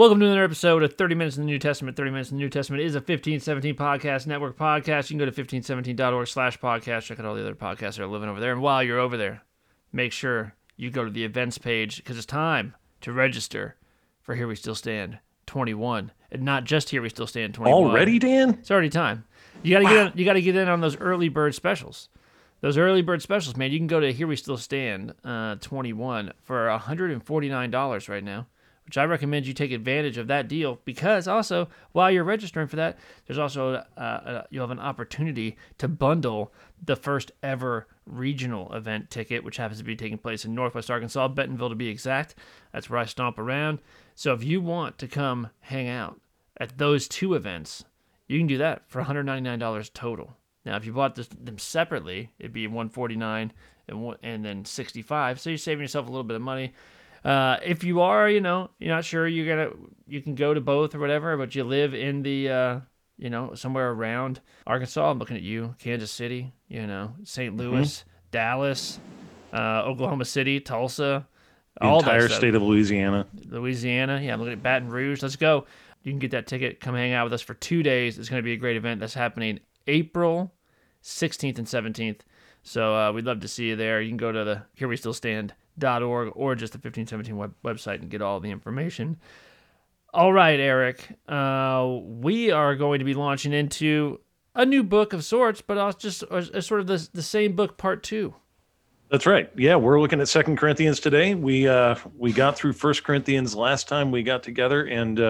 Welcome to another episode of 30 Minutes in the New Testament. 30 Minutes in the New Testament is a 1517 podcast network podcast. You can go to 1517.org/podcast. Check out all the other podcasts that are living over there. And while you're over there, make sure you go to the events page because it's time to register for Here We Still Stand 21. And not just Here We Still Stand 21. Already, Dan? It's already time. You got to get in on those early bird specials. Those early bird specials, man. You can go to Here We Still Stand 21 for $149 right now, which I recommend you take advantage of that deal because also while you're registering for that, there's also you'll have an opportunity to bundle the first ever regional event ticket, which happens to be taking place in Northwest Arkansas, Bentonville to be exact. That's where I stomp around. So if you want to come hang out at those two events, you can do that for $199 total. Now, if you bought them separately, it'd be $149 and then $65. So you're saving yourself a little bit of money. If you are, you're not sure you can go to both or whatever, but you live in the, somewhere around Arkansas. I'm looking at you, Kansas City, St. Louis, Dallas, Oklahoma City, Tulsa, all the entire state of Louisiana. Yeah, I'm looking at Baton Rouge. Let's go. You can get that ticket. Come hang out with us for 2 days. It's going to be a great event. That's happening April 16th and 17th. So we'd love to see you there. You can go to the herewestillstand.org or just the 1517 website and get all the information. All right, Eric. We are going to be launching into a new book of sorts, but also just as sort of the same book, part 2. That's right. Yeah, we're looking at 2 Corinthians today. We got through 1 Corinthians last time we got together,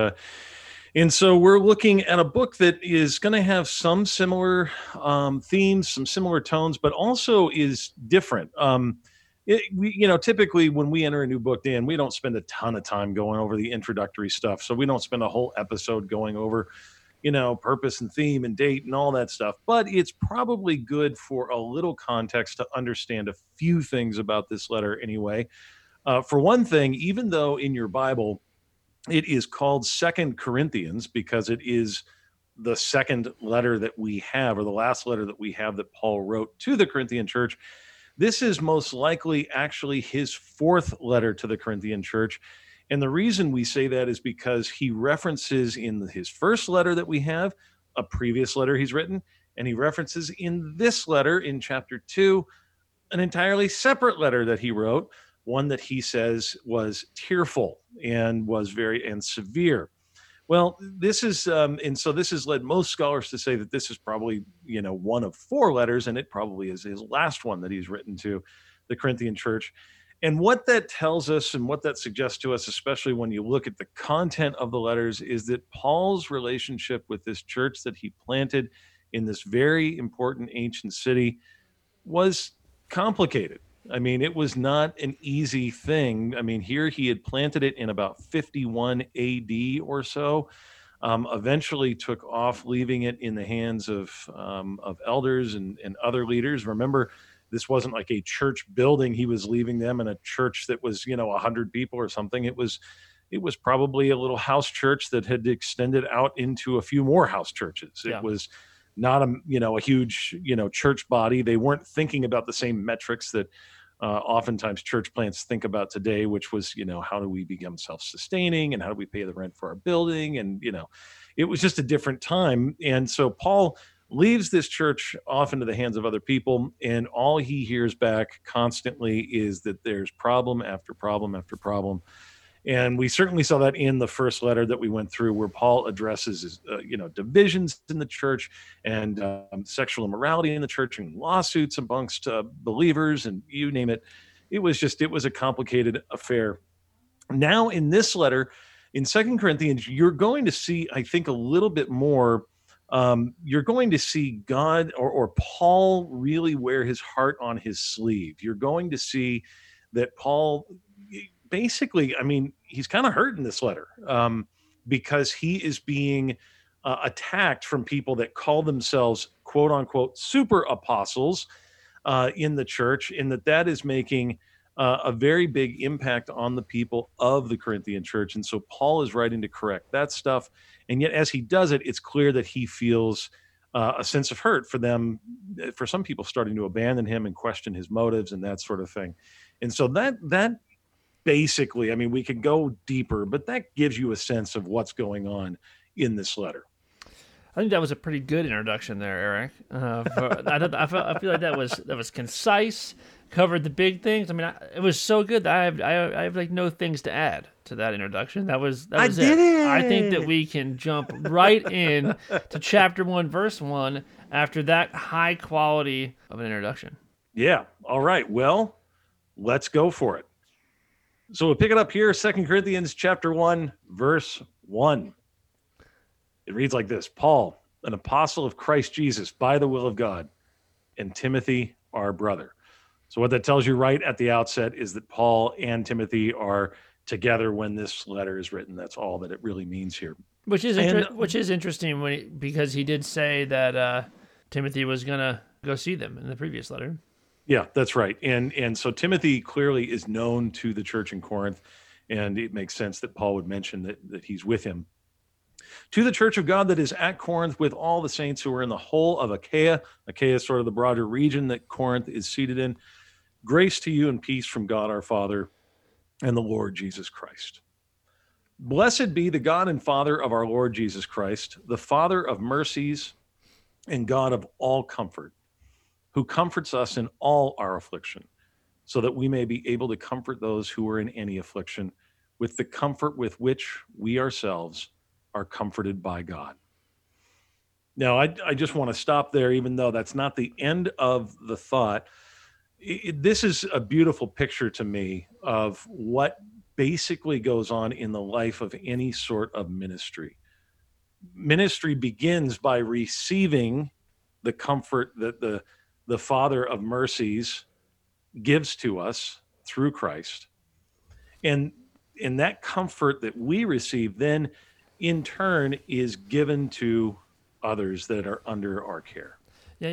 and so we're looking at a book that is going to have some similar themes, some similar tones, but also is different. Typically when we enter a new book, Dan, we don't spend a ton of time going over the introductory stuff. So we don't spend a whole episode going over, purpose and theme and date and all that stuff. But it's probably good for a little context to understand a few things about this letter anyway. For one thing, even though in your Bible, it is called 2 Corinthians because it is the second letter that we have, or the last letter that we have that Paul wrote to the Corinthian church. This is most likely actually his 4th letter to the Corinthian church. And the reason we say that is because he references in his first letter that we have a previous letter he's written, and he references in this letter in chapter 2 an entirely separate letter that he wrote, one that he says was tearful and was very severe. Well, this is and so this has led most scholars to say that this is probably one of 4 letters, and it probably is his last one that he's written to the Corinthian church. And what that tells us and what that suggests to us, especially when you look at the content of the letters, is that Paul's relationship with this church that he planted in this very important ancient city was complicated. I mean, it was not an easy thing. I mean, here he had planted it in about 51 AD or so. Eventually took off, leaving it in the hands of elders and other leaders. Remember, this wasn't like a church building. He was leaving them in a church that was 100 people or something. It was probably a little house church that had extended out into a few more house churches. Yeah. It was not a huge church body. They weren't thinking about the same metrics that oftentimes church plants think about today, which was how do we become self-sustaining and how do we pay the rent for our building, and it was just a different time. And so Paul leaves this church off into the hands of other people, and all he hears back constantly is that there's problem after problem after problem. And we certainly saw that in the first letter that we went through, where Paul addresses, divisions in the church and sexual immorality in the church and lawsuits amongst believers, and you name it. It was a complicated affair. Now, in this letter, in 2 Corinthians, you're going to see, I think, a little bit more. You're going to see God or Paul really wear his heart on his sleeve. You're going to see that Paul, basically, I mean, he's kind of hurt in this letter because he is being attacked from people that call themselves, quote unquote, super apostles in the church, and that is making a very big impact on the people of the Corinthian church. And so Paul is writing to correct that stuff. And yet as he does it, it's clear that he feels a sense of hurt for them, for some people starting to abandon him and question his motives and that sort of thing. And so that basically, I mean, we could go deeper, but that gives you a sense of what's going on in this letter. I think that was a pretty good introduction there, Eric. I feel like that was concise, covered the big things. I mean, it was so good that I have like no things to add to that introduction. That I was did it. it. I think that we can jump right in to chapter 1, verse 1 after that high quality of an introduction. Yeah. All right. Well, let's go for it. So we'll pick it up here, 2 Corinthians chapter 1, verse 1. It reads like this: Paul, an apostle of Christ Jesus by the will of God, and Timothy, our brother. So what that tells you right at the outset is that Paul and Timothy are together when this letter is written. That's all that it really means here. Which is interesting because he did say that Timothy was gonna go see them in the previous letter. Yeah, that's right. And so Timothy clearly is known to the church in Corinth, and it makes sense that Paul would mention that he's with him. To the church of God that is at Corinth, with all the saints who are in the whole of Achaia. Achaia is sort of the broader region that Corinth is seated in. Grace to you and peace from God our Father and the Lord Jesus Christ. Blessed be the God and Father of our Lord Jesus Christ, the Father of mercies and God of all comfort, who comforts us in all our affliction, so that we may be able to comfort those who are in any affliction with the comfort with which we ourselves are comforted by God. Now, I just want to stop there, even though that's not the end of the thought. This is a beautiful picture to me of what basically goes on in the life of any sort of ministry. Ministry begins by receiving the comfort that the Father of mercies gives to us through Christ. And that comfort that we receive then in turn is given to others that are under our care. Yeah,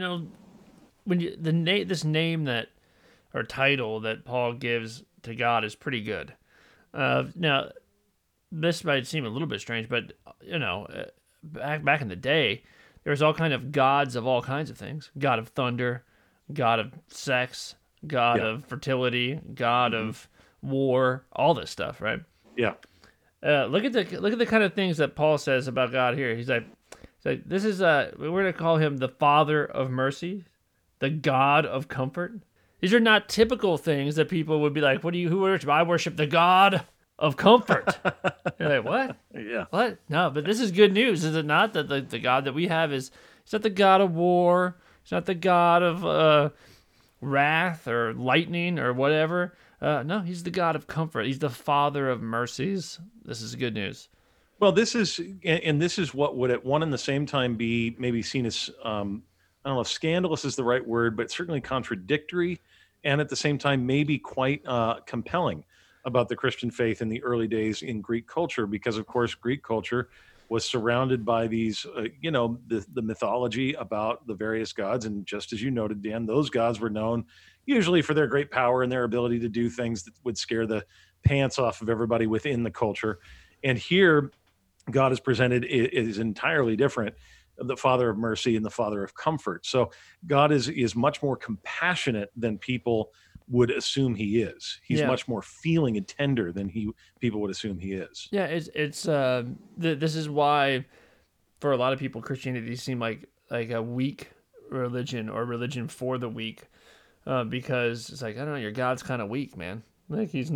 when this name that or title that Paul gives to God is pretty good. Now, this might seem a little bit strange, but back in the day, there was all kind of gods of all kinds of things: God of thunder, God of sex, God of fertility, God of war, all this stuff, right? Yeah. Look at the kind of things that Paul says about God here. He's like this is we're gonna call him the Father of mercy, the God of comfort. These are not typical things that people would be like, who worship? I worship the God of comfort. You're like, what? Yeah. What? No, but this is good news, is it not? That the God that we have he's not the God of war. He's not the God of wrath or lightning or whatever. No, he's the God of comfort. He's the Father of mercies. This is good news. Well, this is what would at one and the same time be maybe seen as, I don't know if scandalous is the right word, but certainly contradictory, and at the same time maybe quite compelling about the Christian faith in the early days in Greek culture, because of course Greek culture was surrounded by these, the mythology about the various gods, and just as you noted, Dan, those gods were known usually for their great power and their ability to do things that would scare the pants off of everybody within the culture. And here, God is presented is entirely different, the Father of mercy and the Father of comfort. So God is much more compassionate than people would assume he is. He's much more feeling and tender than people would assume he is. Yeah, this is why for a lot of people Christianity seemed like a weak religion or religion for the weak, because it's like, I don't know, your God's kind of weak, man. Like he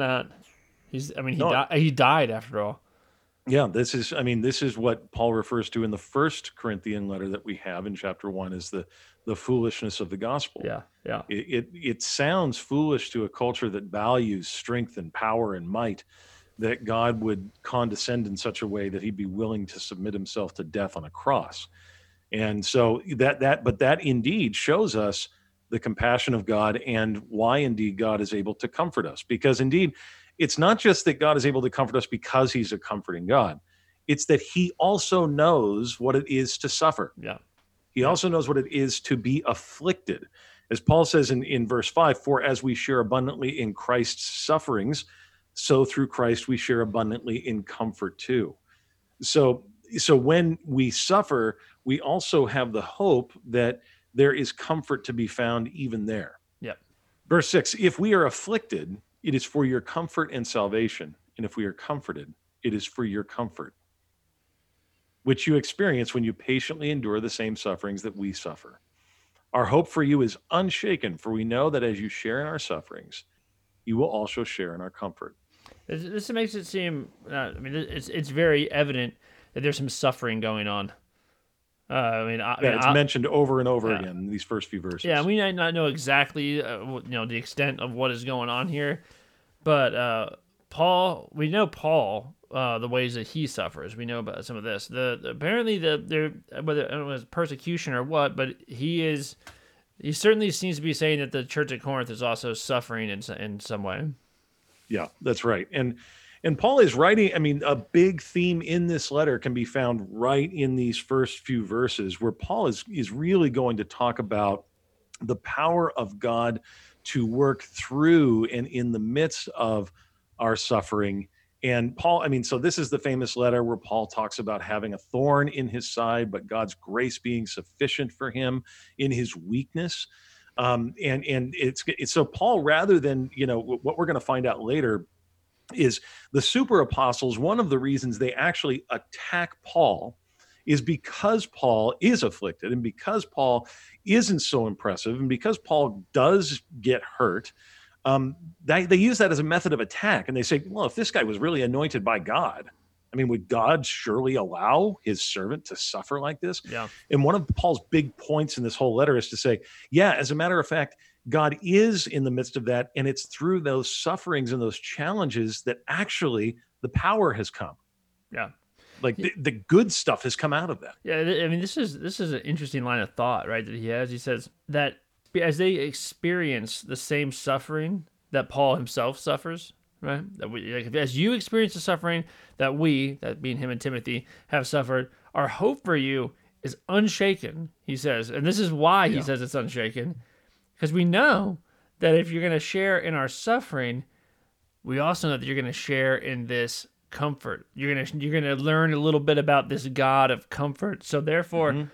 died after all. Yeah, this is what Paul refers to in the first Corinthian letter that we have in chapter 1 is the foolishness of the gospel. Yeah. It sounds foolish to a culture that values strength and power and might, that God would condescend in such a way that he'd be willing to submit himself to death on a cross. And so that indeed shows us the compassion of God and why indeed God is able to comfort us. Because indeed, it's not just that God is able to comfort us because he's a comforting God. It's that he also knows what it is to suffer. Yeah. He also knows what it is to be afflicted. As Paul says in verse 5, for as we share abundantly in Christ's sufferings, so through Christ we share abundantly in comfort too. So when we suffer, we also have the hope that there is comfort to be found even there. Yep. Verse 6, if we are afflicted, It is for your comfort and salvation. And if we are comforted, it is for your comfort, which you experience when you patiently endure the same sufferings that we suffer. Our hope for you is unshaken, for we know that as you share in our sufferings, you will also share in our comfort. This makes it seem. I mean, it's very evident that there's some suffering going on. Yeah, it's mentioned over and over yeah. again in these first few verses. Yeah, we might not know exactly, the extent of what is going on here, but Paul, we know Paul, the ways that he suffers. We know about some of this. Apparently whether I don't know if it's persecution or what, but he certainly seems to be saying that the church at Corinth is also suffering in some way. Yeah, that's right. And Paul is writing, I mean, a big theme in this letter can be found right in these first few verses where Paul is really going to talk about the power of God to work through and in the midst of our suffering. And Paul, I mean, so this is the famous letter where Paul talks about having a thorn in his side, but God's grace being sufficient for him in his weakness. And it's so Paul, rather than, what we're going to find out later is the super apostles, one of the reasons they actually attack Paul is because Paul is afflicted and because Paul isn't so impressive and because Paul does get hurt. They use that as a method of attack. And they say, well, if this guy was really anointed by God, I mean, would God surely allow his servant to suffer like this? Yeah. And one of Paul's big points in this whole letter is to say, yeah, as a matter of fact, God is in the midst of that. And it's through those sufferings and those challenges that actually the power has come. Yeah. Like the good stuff has come out of that. Yeah. I mean, this is an interesting line of thought, right? That he has. He says that as they experience the same suffering that Paul himself suffers, right? That as you experience the suffering that we, that being him and Timothy, have suffered, our hope for you is unshaken, he says. And this is why he says it's unshaken. Because we know that if you're going to share in our suffering, we also know that you're going to share in this comfort. You're going to learn a little bit about this God of comfort. So therefore,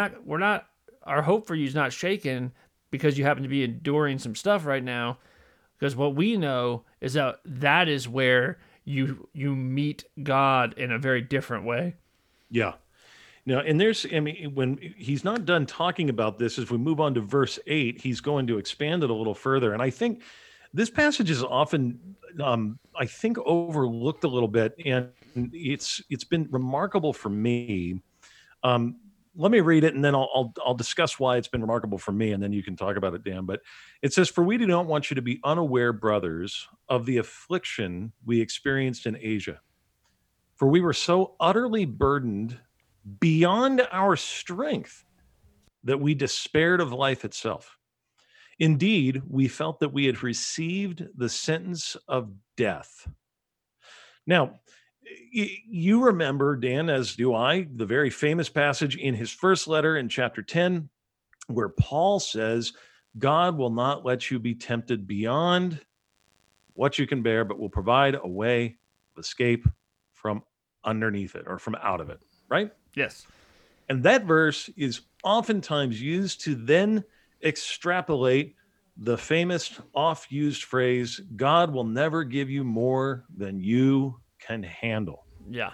our hope for you is not shaken because you happen to be enduring some stuff right now. Because what we know is that is where you meet God in a very different way. Yeah. Now, and when he's not done talking about this, as we move on to verse 8, he's going to expand it a little further. And I think this passage is often, overlooked a little bit, and it's been remarkable for me. Let me read it, and then I'll discuss why it's been remarkable for me, and then you can talk about it, Dan. But it says, "For we do not want you to be unaware, brothers, of the affliction we experienced in Asia. For we were so utterly burdened beyond our strength that we despaired of life itself. Indeed, we felt that we had received the sentence of death." Now, you remember, Dan, as do I, the very famous passage in his first letter in chapter 10, where Paul says, God will not let you be tempted beyond what you can bear, but will provide a way of escape from underneath it or from out of it, right? Yes. And that verse is oftentimes used to then extrapolate the famous oft-used phrase, God will never give you more than you can handle. Yeah.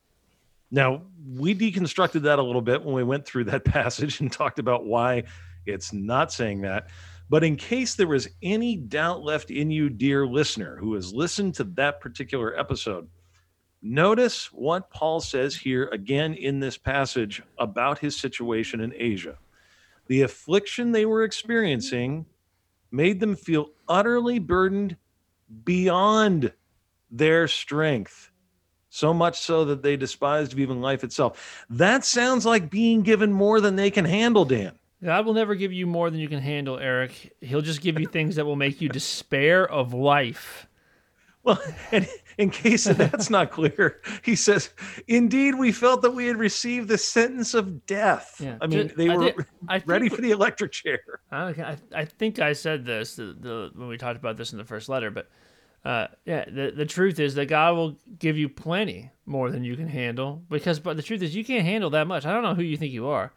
Now, we deconstructed that a little bit when we went through that passage and talked about why it's not saying that. But in case there was any doubt left in you, dear listener, who has listened to that particular episode, notice what Paul says here again in this passage about his situation in Asia. The affliction they were experiencing made them feel utterly burdened beyond their strength, so much so that they despised even life itself. That sounds like being given more than they can handle, Dan. God will never give you more than you can handle, Eric. He'll just give you things that will make you despair of life. Well, and in case that's not clear, he says, indeed, we felt that we had received the sentence of death. Yeah. I mean, they were ready for the electric chair. I think I said this when we talked about this in the first letter, but the truth is that God will give you plenty more than you can handle, but the truth is you can't handle that much. I don't know who you think you are.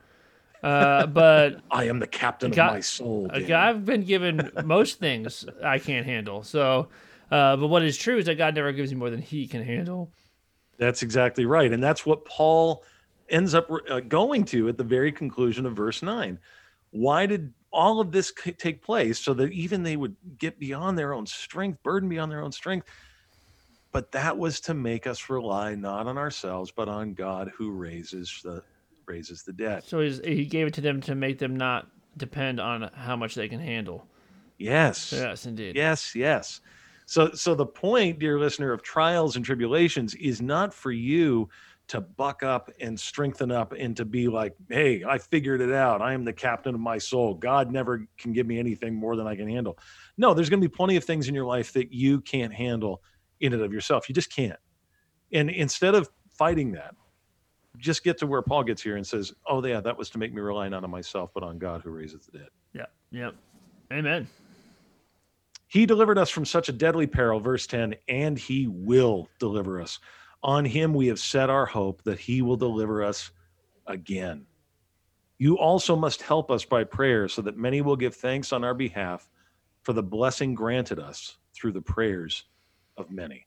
But I am the captain of my soul. I've been given most things I can't handle. So But what is true is that God never gives you more than he can handle. That's exactly right. And that's what Paul ends up going to at the very conclusion of verse 9. Why did all of this take place? So that even they would get beyond their own strength, burden beyond their own strength. But that was to make us rely not on ourselves, but on God who raises the dead. So he gave it to them to make them not depend on how much they can handle. Yes. Yes, indeed. Yes. So the point, dear listener, of trials and tribulations is not for you to buck up and strengthen up and to be like, hey, I figured it out. I am the captain of my soul. God never can give me anything more than I can handle. No, there's going to be plenty of things in your life that you can't handle in and of yourself. You just can't. And instead of fighting that, just get to where Paul gets here and says, oh, yeah, that was to make me rely not on myself, but on God who raises the dead. Yeah. Amen. He delivered us from such a deadly peril, verse 10, and he will deliver us. On him we have set our hope that he will deliver us again. You also must help us by prayer so that many will give thanks on our behalf for the blessing granted us through the prayers of many.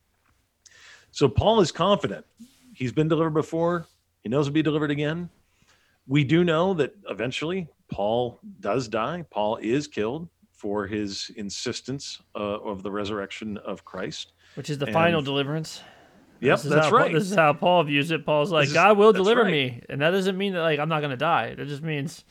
So Paul is confident. He's been delivered before. He knows he'll be delivered again. We do know that eventually Paul does die. Paul is killed for his insistence of the resurrection of Christ. Which is the final deliverance. Yep, that's right. This is how Paul views it. Paul's like, God will deliver me. And that doesn't mean that like I'm not going to die. That just means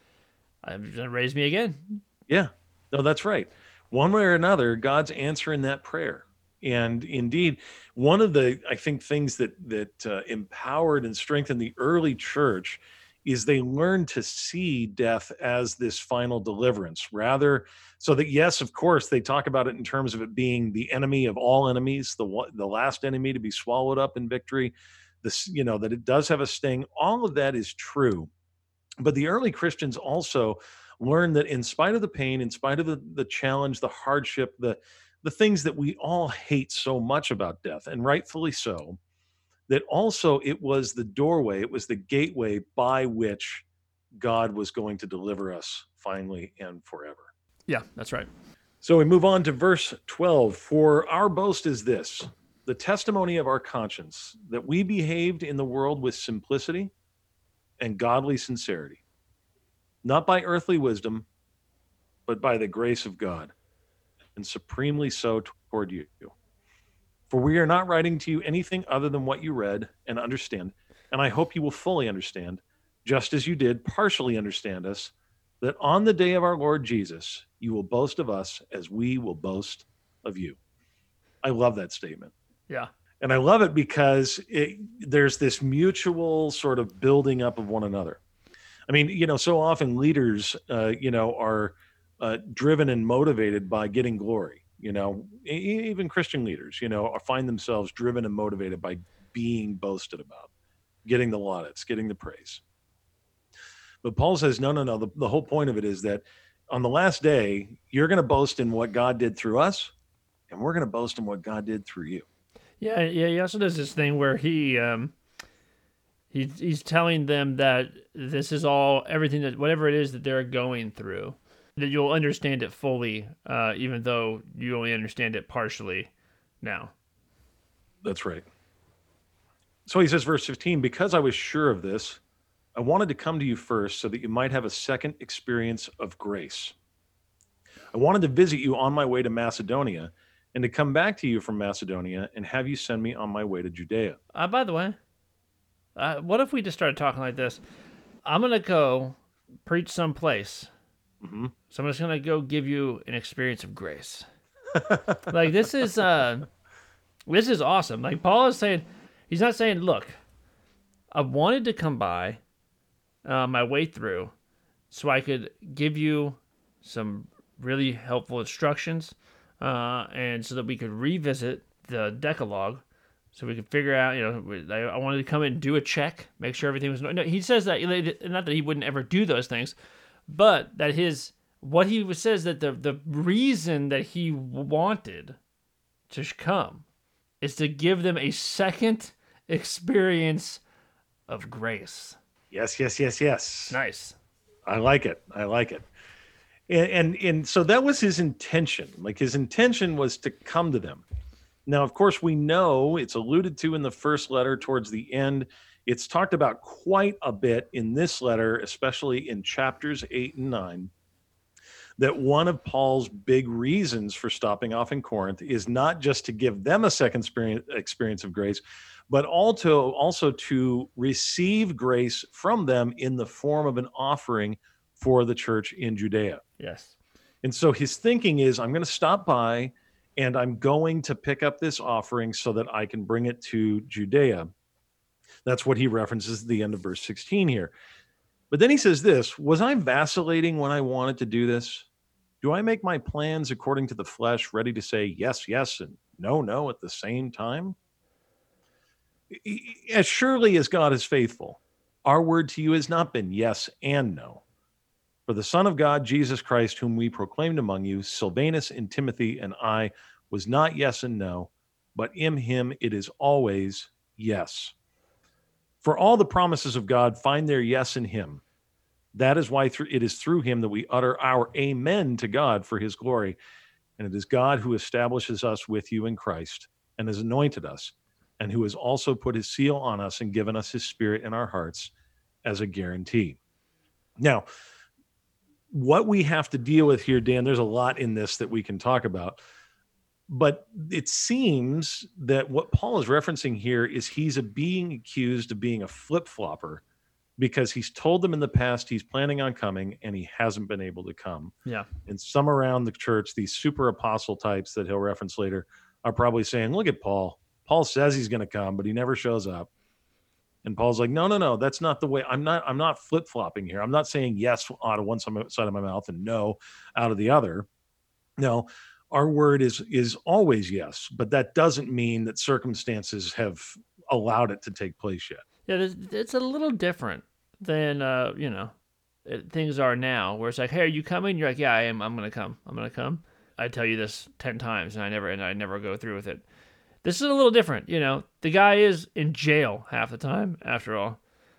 I'm going to raise me again. Yeah, no, that's right. One way or another, God's answering that prayer. And indeed, one of the, I think, things that empowered and strengthened the early church is they learned to see death as this final deliverance, rather so that, yes, of course, they talk about it in terms of it being the enemy of all enemies, the last enemy to be swallowed up in victory, this, that it does have a sting. All of that is true. But the early Christians also learned that in spite of the pain, in spite of the challenge, the hardship, the things that we all hate so much about death, and rightfully so, that also it was the doorway, it was the gateway by which God was going to deliver us finally and forever. Yeah, that's right. So we move on to verse 12. For our boast is this, the testimony of our conscience, that we behaved in the world with simplicity and godly sincerity, not by earthly wisdom, but by the grace of God, and supremely so toward you. For we are not writing to you anything other than what you read and understand, and I hope you will fully understand, just as you did partially understand us, that on the day of our Lord Jesus, you will boast of us as we will boast of you. I love that statement. Yeah. And I love it because there's this mutual sort of building up of one another. I mean, so often leaders, are driven and motivated by getting glory. Even Christian leaders, find themselves driven and motivated by being boasted about, getting the laudits, getting the praise. But Paul says, no. The whole point of it is that on the last day, you're going to boast in what God did through us, and we're going to boast in what God did through you. Yeah. He also does this thing where he's telling them that this is everything that whatever it is that they're going through, that you'll understand it fully, even though you only understand it partially now. That's right. So he says, verse 15, because I was sure of this, I wanted to come to you first so that you might have a second experience of grace. I wanted to visit you on my way to Macedonia and to come back to you from Macedonia and have you send me on my way to Judea. By the way, what if we just started talking like this? I'm going to go preach someplace. Mm-hmm. So I'm just going to go give you an experience of grace. Like, this is awesome. Like, Paul is saying, he's not saying, look, I wanted to come by my way through so I could give you some really helpful instructions and so that we could revisit the Decalogue so we could figure out, I wanted to come in and do a check, make sure everything was... No, he says that, not that he wouldn't ever do those things, but that what he says that the reason that he wanted to come is to give them a second experience of grace. Yes. Nice. I like it. And so that was his intention. Like his intention was to come to them. Now, of course, we know it's alluded to in the first letter towards the end. It's talked about quite a bit in this letter, especially in chapters 8 and 9, that one of Paul's big reasons for stopping off in Corinth is not just to give them a second experience of grace, but also to receive grace from them in the form of an offering for the church in Judea. Yes. And so his thinking is, I'm going to stop by and I'm going to pick up this offering so that I can bring it to Judea. That's what he references at the end of verse 16 here. But then he says this, was I vacillating when I wanted to do this? Do I make my plans according to the flesh, ready to say yes, yes, and no, no at the same time? As surely as God is faithful, our word to you has not been yes and no. For the Son of God, Jesus Christ, whom we proclaimed among you, Silvanus and Timothy and I, was not yes and no, but in him it is always yes. For all the promises of God find their yes in him. That is why it is through him that we utter our amen to God for his glory. And it is God who establishes us with you in Christ and has anointed us, and who has also put his seal on us and given us his spirit in our hearts as a guarantee. Now, what we have to deal with here, Dan, there's a lot in this that we can talk about. But it seems that what Paul is referencing here is he's being accused of being a flip-flopper because he's told them in the past he's planning on coming and he hasn't been able to come. Yeah. And some around the church, these super apostle types that he'll reference later, are probably saying, look at Paul. Paul says he's going to come, but he never shows up. And Paul's like, no, that's not the way. I'm not flip-flopping here. I'm not saying yes out of one side of my mouth and no out of the other. No, our word is always yes, but that doesn't mean that circumstances have allowed it to take place yet. Yeah, it's a little different than things are now, where it's like, hey, are you coming? You're like, yeah, I am. I'm gonna come. I tell you this 10 times, and I never go through with it. This is a little different. The guy is in jail half the time, after all.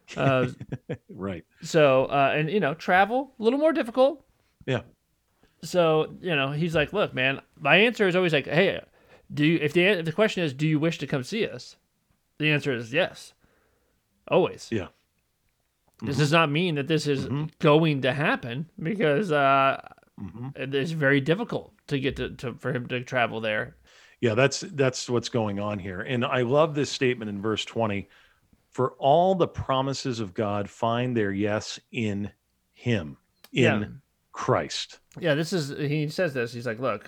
Right. So, travel a little more difficult. Yeah. So, he's like, look, man, my answer is always like, hey, if the question is, do you wish to come see us? The answer is yes. Always. Yeah. This does not mean that this is going to happen, because it's very difficult to get for him to travel there. Yeah, that's what's going on here. And I love this statement in verse 20. For all the promises of God find their yes in him, in Christ. Yeah, he says this. He's like, look,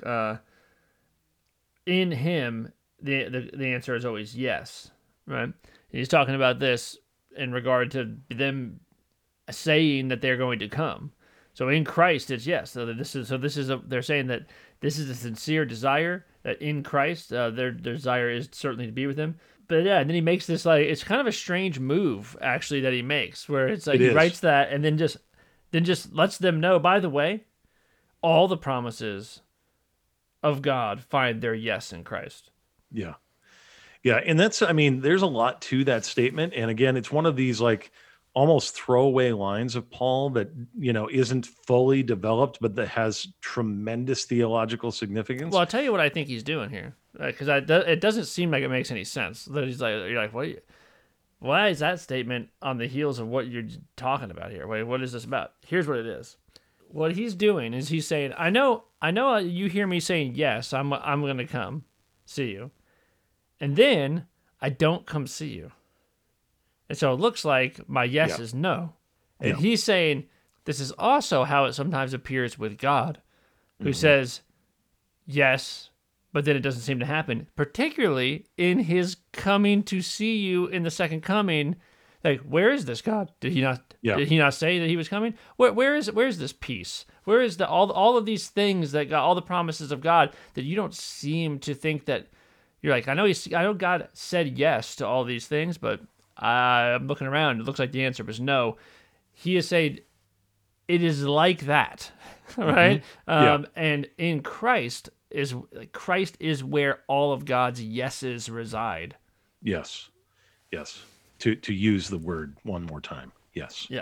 in him, the answer is always yes, right? And he's talking about this in regard to them saying that they're going to come. So in Christ, it's yes. They're saying that this is a sincere desire, that in Christ, their desire is certainly to be with him. But yeah, and then he makes this, like, it's kind of a strange move, actually, that he makes, where it's like he writes that and then just lets them know, by the way, all the promises of God find their yes in Christ. Yeah. Yeah. And there's a lot to that statement. And again, it's one of these like almost throwaway lines of Paul that, isn't fully developed, but that has tremendous theological significance. Well, I'll tell you what I think he's doing here, because it doesn't seem like it makes any sense. That he's like, you're like, what? Why is that statement on the heels of what you're talking about here? Wait, what is this about? Here's what it is. What he's doing is he's saying, I know you hear me saying, yes, I'm going to come see you. And then I don't come see you. And so it looks like my yes is no. And he's saying, this is also how it sometimes appears with God, who says yes, but then it doesn't seem to happen, particularly in his coming to see you in the second coming. Like, where is this God? Did he not say that he was coming? Where is this peace? Where is all of these things that God, all the promises of God that you don't seem to think that you're like, I know God said yes to all these things, but I'm looking around. It looks like the answer was no. He is saying it is like that, right? And in Christ is where all of God's yeses reside. Yes. To use the word one more time. Yes. Yes.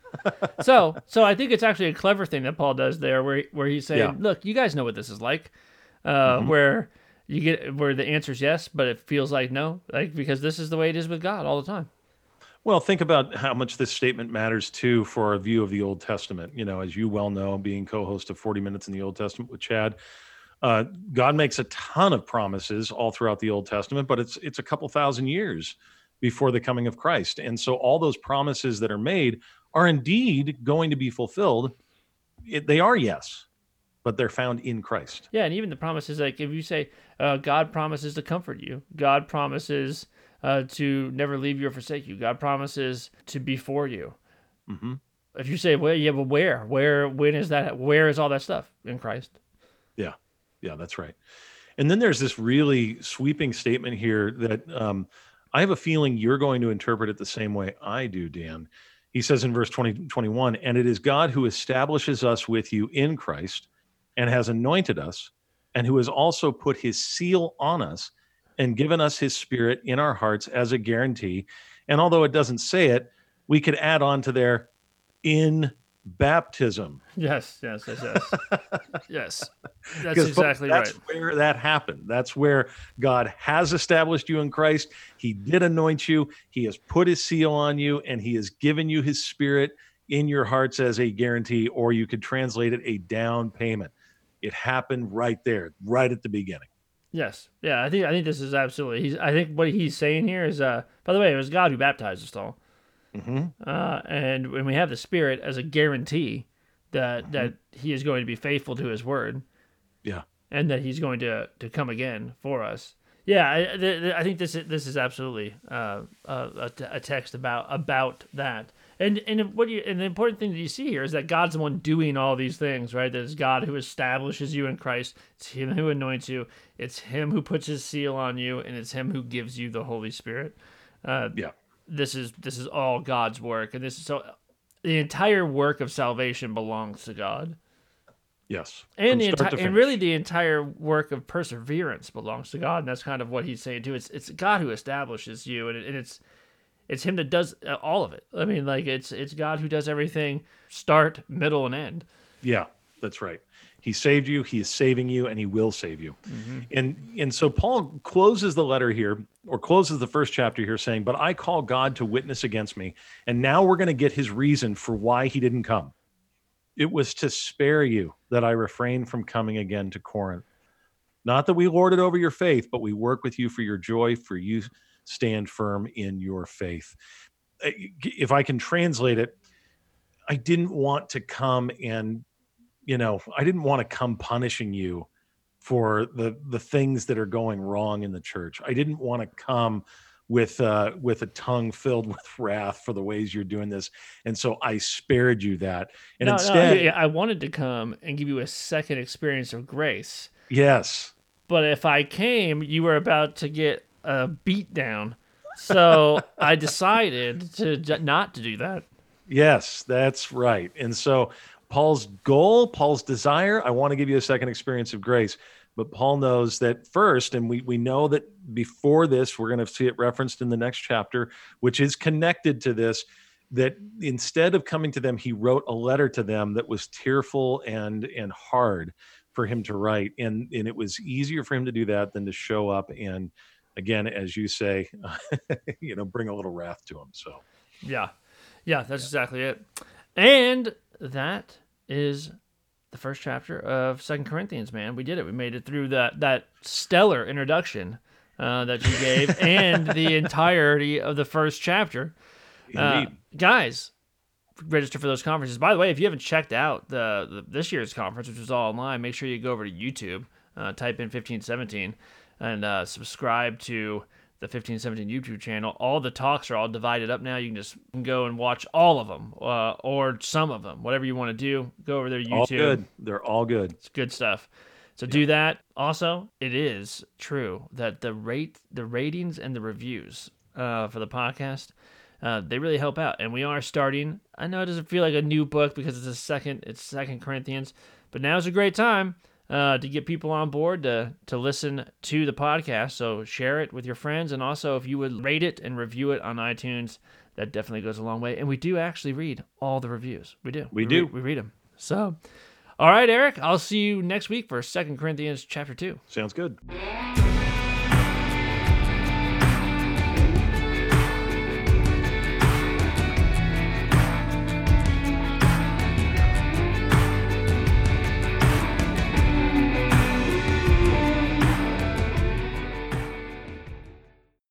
So I think it's actually a clever thing that Paul does there, where he's saying, Yeah. look, you guys know what this is like, Hmm. where the answer is yes, but it feels like no, like because this is the way it is with God all the time. Well, think about how much this statement matters too for a view of the Old Testament. As you well know, being co-host of 40 Minutes in the Old Testament with Chad, uh, God makes a ton of promises all throughout the Old Testament, but it's a couple thousand years before the coming of Christ, and so all those promises that are made are indeed going to be fulfilled. They are yes, but they're found in Christ. Yeah, and even the promises, like if you say, God promises to comfort you, God promises to never leave you or forsake you, God promises to be for you. Hmm. If you say, well, yeah, but when is that? Where is all that stuff in Christ? Yeah, yeah, that's right. And then there's this really sweeping statement here that I have a feeling you're going to interpret it the same way I do, Dan. He says in verse 20 21, and it is God who establishes us with you in Christ and has anointed us, and who has also put his seal on us and given us his spirit in our hearts as a guarantee. And although it doesn't say it, we could add on to there in baptism. Yes, yes, yes, yes, yes. That's Because, folks, exactly that's right. where that happened. That's where God has established you in Christ. He did anoint you, He has put His seal on you, and He has given you His Spirit in your hearts as a guarantee, or you could translate it a down payment. It happened right there, right at the beginning. Yes, yeah. I think this is absolutely. I think what he's saying here is, by the way, it was God who baptized us all, Hmm. and when we have the Spirit as a guarantee that Hmm. He is going to be faithful to His word, Yeah. and that He's going to come again for us. Yeah, I think this is absolutely a text about that. And the important thing that you see here is that God's the one doing all these things, right? That it's God who establishes you in Christ. It's Him who anoints you. It's Him who puts His seal on you, and it's Him who gives you the Holy Spirit. Uh, Yeah. this is all God's work, and this is so the entire work of salvation belongs to God. Yes. And From the start entire to and really finish. the entire work of perseverance belongs to God, and that's kind of what he's saying too. It's God who establishes you, and it's Him that does all of it. I mean, like it's God who does everything, start, middle, and end. Yeah, that's right. He saved you, He is saving you, and He will save you. Hmm. And so Paul closes the letter here, or closes the first chapter here, saying, "But I call God to witness against me." And now we're going to get his reason for why he didn't come. It was to spare you that I refrained from coming again to Corinth. Not that we lord it over your faith, but we work with you for your joy, for you stand firm in your faith. If I can translate it, I didn't want to come and, I didn't want to come punishing you for the things that are going wrong in the church. I didn't want to come with a tongue filled with wrath for the ways you're doing this, and so I spared you that. And No, no, instead, I wanted to come and give you a second experience of grace, yes, but if I came, you were about to get a beat down. So I decided not to do that. yes, that's right. And so Paul's goal, Paul's desire, I want to give you a second experience of grace. But Paul knows that first, and we know that before this, we're going to see it referenced in the next chapter, which is connected to this, that instead of coming to them, he wrote a letter to them that was tearful and hard for him to write. And it was easier for him to do that than to show up and, again, as you say, bring a little wrath to him. So Yeah, yeah, that's exactly it. And that is the first chapter of Second Corinthians. Man, we did it. We made it through that stellar introduction that you gave, and the entirety of the first chapter. indeed. Guys, register for those conferences. By the way, if you haven't checked out the this year's conference, which was all online, make sure you go over to YouTube, type in 1517, and subscribe to the 1517 YouTube channel. All the talks are all divided up now. You can just go and watch all of them, or some of them, whatever you want to do. Go over there, All YouTube. good. They're all good. It's good stuff. So do that. Also, it is true that the ratings and the reviews for the podcast, they really help out. And we are starting. I know it doesn't feel like a new book because it's Second Corinthians, but now is a great time. to get people on board to listen to the podcast. So share it with your friends. And also, if you would rate it and review it on iTunes, that definitely goes a long way. And we do actually read all the reviews. We do. We read them. So, all right, Eric, I'll see you next week for 2 Corinthians chapter 2. Sounds good.